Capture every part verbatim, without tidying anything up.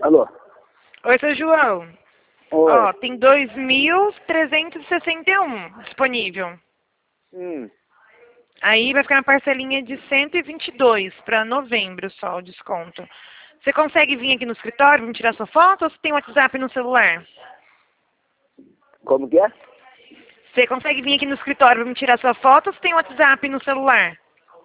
Alô? Oi, seu João. Oi. Ó, tem dois mil trezentos e sessenta e um disponível. Hum. Aí vai ficar na parcelinha de cento e vinte e dois para novembro só o desconto. Você consegue vir aqui no escritório, vir tirar sua foto ou você tem WhatsApp no celular? Como que é? Você consegue vir aqui no escritório para me tirar sua foto ou você tem WhatsApp no celular?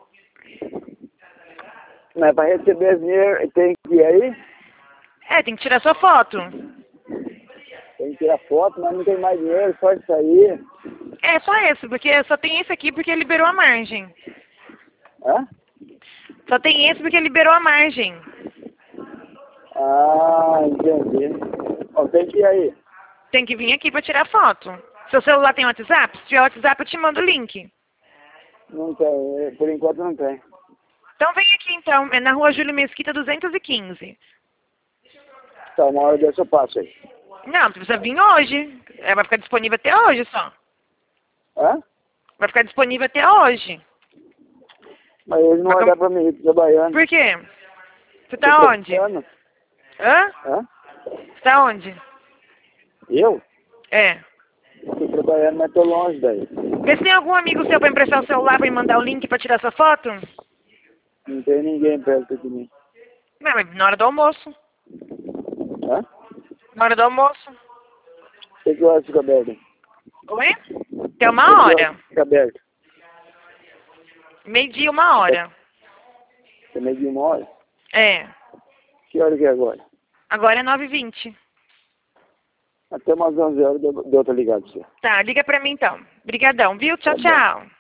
Mas para receber dinheiro tem que ir aí? É, tem que tirar sua foto. Tem que tirar foto, mas não tem mais dinheiro, só isso aí. É, só esse, porque só tem esse aqui porque liberou a margem. Hã? Só tem esse porque liberou a margem. Ah, entendi. Ó, tem que ir aí. Tem que vir aqui para tirar foto. Seu celular tem WhatsApp? Se tiver WhatsApp, eu te mando o link. Não tem, por enquanto não tem. Então vem aqui então, é na rua Júlio Mesquita duzentos e quinze. Tá, uma hora dessa eu passo aí. Não, precisa vir hoje. É, vai ficar disponível até hoje só. Hã? Vai ficar disponível até hoje. Mas hoje não Mas vai como- dar pra mim ir trabalhando. Por quê? Você Tô tá onde? trabalhando. Hã? Hã? Você tá onde? Eu? É. Tô trabalhando, mas tô longe daí. Vê se tem algum amigo seu pra emprestar o celular pra me mandar o link pra tirar sua foto. Não tem ninguém perto de mim. Não, mas na hora do almoço. Hã? Na hora do almoço. Tem que horas fica aberto? Oi? Tem uma Tem que hora. horas fica aberto? Meio-dia, uma hora. Tem meio de uma hora? É. Que hora que é agora? Agora é nove e vinte. Até umas onze horas deu, deu outra ligada pra você. Tá, liga pra mim então. Obrigadão, viu? Tchau, Tá bom. tchau.